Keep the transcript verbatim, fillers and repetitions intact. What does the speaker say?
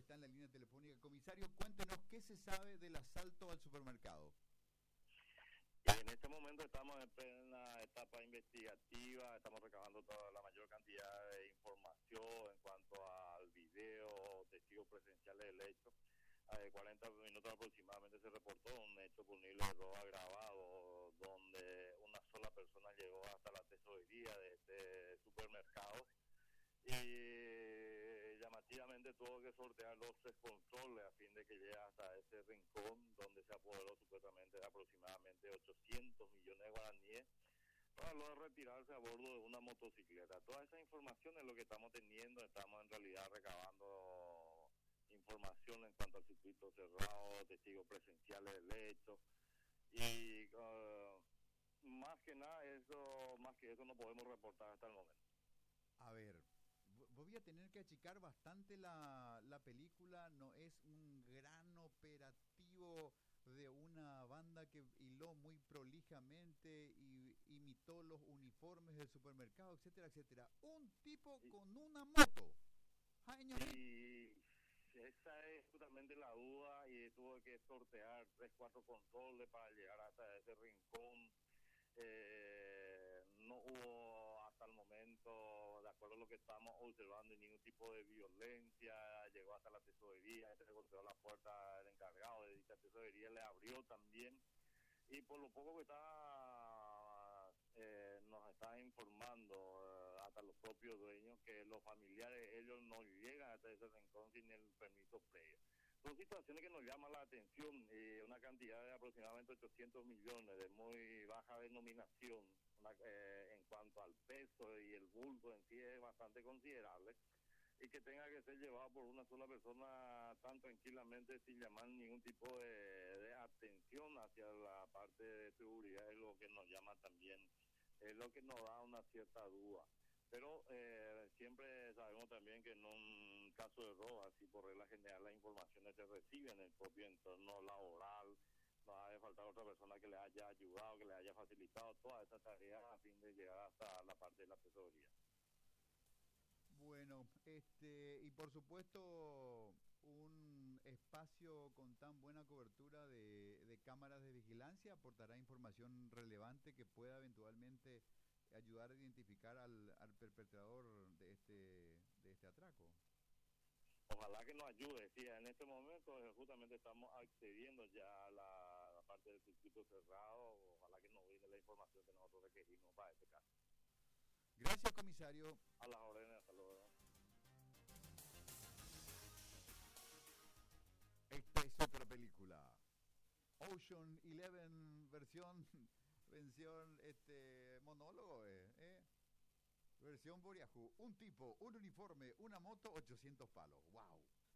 está en la línea telefónica. Comisario, cuéntenos qué se sabe del asalto al supermercado. En este momento estamos en plena etapa investigativa, estamos recabando toda la mayor cantidad de información en cuanto al video, testigos presenciales del hecho. De cuarenta minutos aproximadamente se reportó un hecho punible de robo agravado, donde una sola persona llegó hasta la tesorería de este supermercado y llamativamente tuvo que sortear los tres controles a fin de que llegue hasta ese rincón donde se apoderó supuestamente de aproximadamente ochocientos millones de guaraníes para luego retirarse a bordo de una motocicleta. Toda esa información es lo que estamos teniendo, estamos en realidad recabando información en cuanto al circuito cerrado, testigos presenciales del hecho y uh, más que nada eso, más que eso no podemos reportar hasta el momento. A ver, voy a tener que achicar bastante la, la película, no es un gran operativo de una banda que hiló muy prolijamente y imitó los uniformes del supermercado, etcétera, etcétera. Un tipo Sí. con una moto. Ay, Y esa es justamente la duda y tuvo que sortear tres, cuatro controles para llegar hasta ese rincón. Eh, no hubo hasta el momento, de acuerdo a lo que estamos observando, ningún tipo de violencia. Llegó hasta la tesorería, se golpeó la puerta del encargado de dicha tesorería, le abrió también. Y por lo poco que está, eh, nos está informando eh, hasta los propios dueños que los familiares, ellos no llegan hasta ese rincón sin el permiso previo. Son situaciones que nos llaman la atención, eh, una cantidad de aproximadamente ochocientos millones de muy baja denominación, una, eh, en cuanto al peso y el bulto en sí es bastante considerable, y que tenga que ser llevado por una sola persona tan tranquilamente sin llamar ningún tipo de, de atención hacia la parte de seguridad es lo que nos llama también, es lo que nos da una cierta duda. Pero eh, siempre sabemos también que en un caso de robo, así por regla general, las informaciones se reciben en el propio entorno laboral, no ha de faltar otra persona que le haya ayudado, que le haya facilitado toda esta tarea a fin de llegar hasta la parte de la tesorería. Bueno, este, y por supuesto, un espacio con tan buena cobertura de, de cámaras de vigilancia aportará información relevante que pueda eventualmente ayudar a identificar al, al perpetrador de este, de este atraco. Ojalá que nos ayude, sí, en este momento eh, justamente estamos accediendo ya a la, la parte del circuito cerrado, ojalá que nos brinde la información que nosotros requerimos para este caso. Gracias, comisario. A las órdenes, hasta luego. Esta es otra película. Ocean Eleven versión, versión, este, monólogo, eh, eh. Versión Boriajú. Un tipo, un uniforme, una moto, ochocientos palos. Wow.